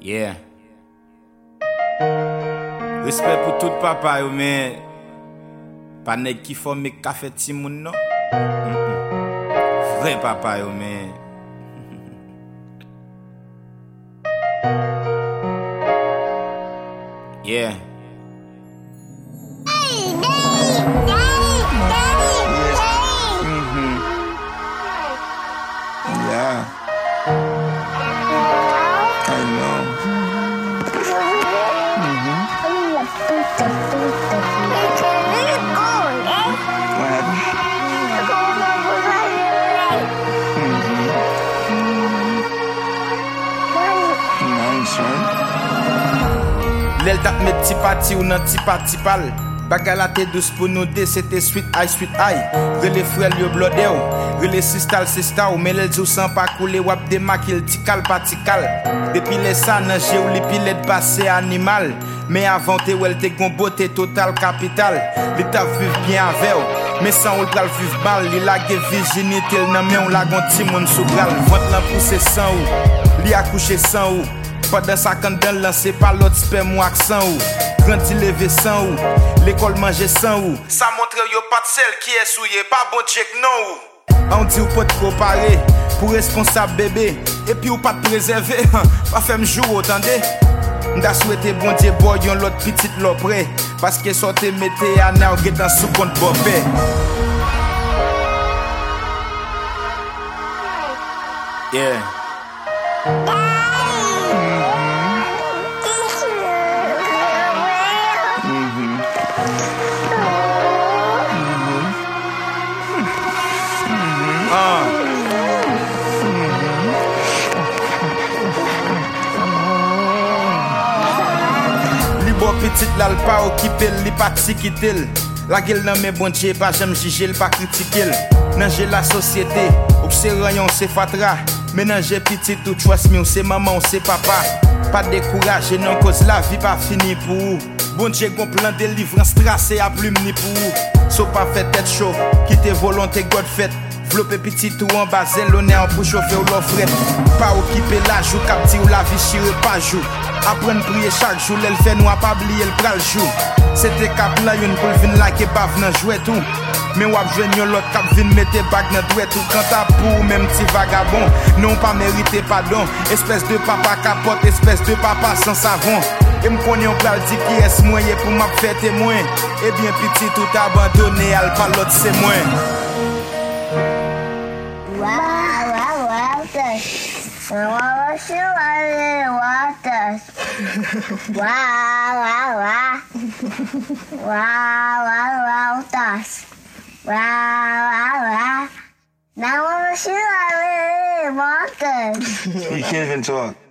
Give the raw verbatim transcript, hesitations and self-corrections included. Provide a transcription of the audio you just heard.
Yeah. Respect pour tout papa yo, mais pas nèg qui forme café ti moun non. Vrai papa yo, mais yeah. Yeah. I know. Mm-hmm. What happened? Mm-hmm. Nice, right? L'el tap met ti pati ou nan ti pati pal. Bagal la te douce pour nous deux, c'était sweet eye, sweet eye. Rele frère yo blodé ou, rele sistal sista ou, mais l'el zou sans pas couler wap de makil tikal patikal. Depuis les sa nan jè ou li pilet passé animal. Mais avant te ou el te gon beauté total capital. Li ta viv bien avec ou, mais sans ou pral viv mal. Li la ge virginité nan men ou la gon ti moun sou bral. Vant lan pousse sans ou, li accouché sans ou. Pendant sa kandel lan c'est pas l'autre sperme ou accent ou. Grandi levé sans ou, l'école manger sans ou. Ça montre yo pas de celle qui est souillé, pas bon check non ou. On dit ou pas te comparer, pour responsable bébé. Et puis ou pas te préserver, pas faire m'jou entendez. M'da souhaité bon Dieu boy yon l'autre petite l'opre. Parce que sorte mette à na ou get dans sous compte bopé. Yeah. Bon petit là le pas occupé li pas quitter la gueule nan men bon Dieu pas j'aime juger le pas critiquer nan j'ai la société ou c'est rayon c'est fatra mais nan j'ai petit tout trust me c'est maman ou c'est papa pas décourager non cause la vie pas fini pour ou. Bon Dieu gon plan délivrance tracé à plume ni pour ou. So pas fait tête chaud quitter volonté God fait Vlope petit ou en bas l'honneur pour chauffer ou l'offre. Pas occuper la joue, capti ou la vie chire pas joue. Apprendre prier chaque jour, l'elle fait nous pas oublier le pral jour. C'était cap là une pour vin la ke bav nan jouet tout. Mais wap jwen yon l'autre cap vin mette bag nan douet tout. Quand t'as pour même petit vagabond, non pas mérité pardon. Espèce de papa capote, espèce de papa sans savon. Et m'konne yon pral di qui est moyen pour m'a faire témoin. Et bien petit tout abandonné, al pas l'autre c'est moins. Wow, wow, wow, this. Wow, she wanted water. Wow, wow, wow. Wow, wow, wow, this. Wow, wow, wow. Now she wanted water. You can't even talk.